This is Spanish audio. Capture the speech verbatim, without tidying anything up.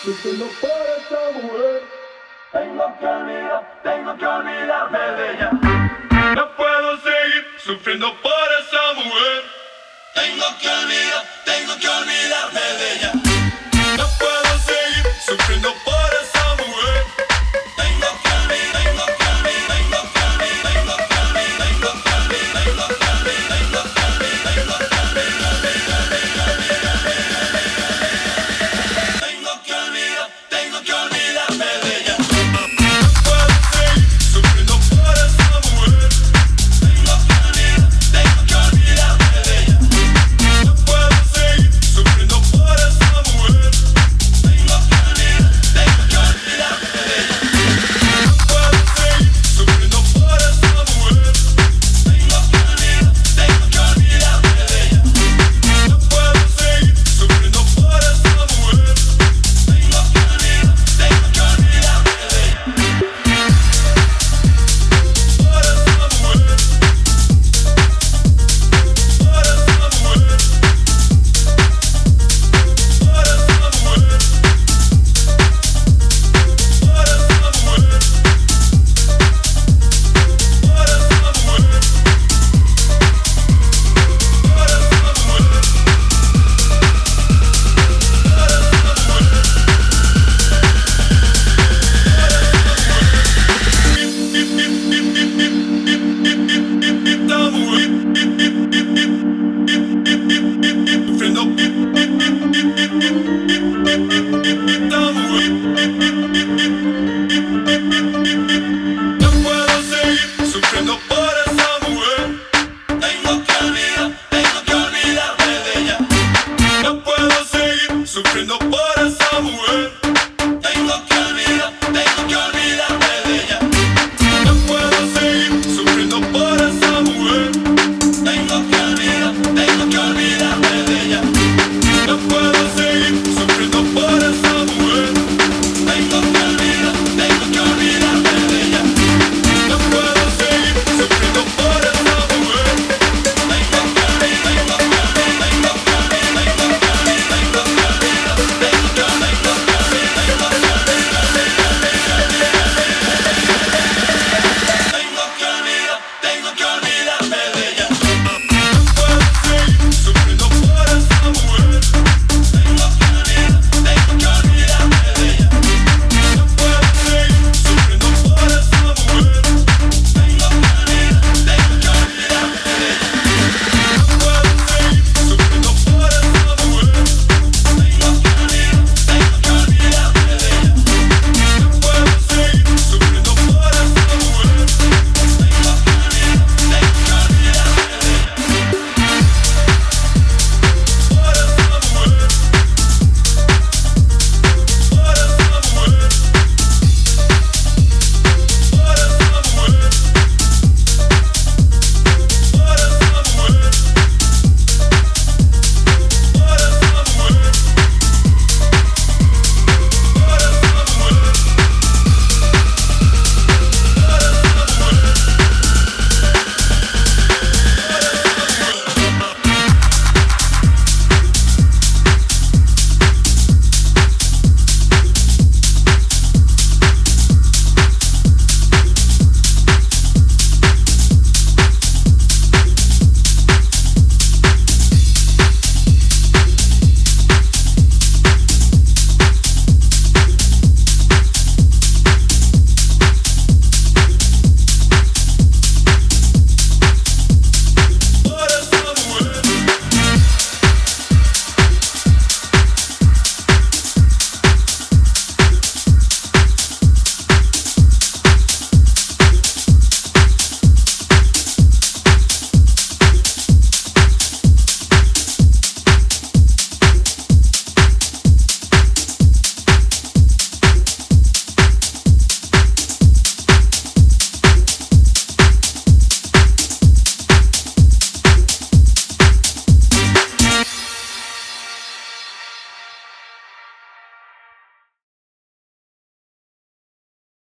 sufriendo por esta mujer. Tengo que olvidar, tengo que olvidarme de ella. No puedo seguir sufriendo por esa mujer. Tengo que olvidar, tengo que olvidarme de ella. No puedo seguir sufriendo por esa mujer. Tengo que olvidar, tengo que olvidar, tengo que olvidar, tengo que olvidar, tengo que olvidar, tengo que olvidar, tengo que olvidar, tengo que olvidar, tengo que olvidarme de ella. No puedo seguir sufriendo por esa mujer. Tengo que olvidar, tengo que olvidarme de ella. No puedo seguir sufriendo por esa mujer. Tengo que olvidar, tengo que olvidarme de ella. No puedo seguir sufriendo por esa mujer. Tengo que olvidar, tengo que olvidarme de ella. No puedo seguir sufriendo por esa mujer. Tengo que olvidar, tengo que olvidarme de ella. Por esa mujer. Por esa mujer. Por esa mujer. Por esa mujer. Por esa mujer. Por esa mujer. No puedo seguir sufriendo por esa mujer. Tengo que olvidar, tengo que olvidarme de ella. No puedo seguir sufriendo por esa mujer.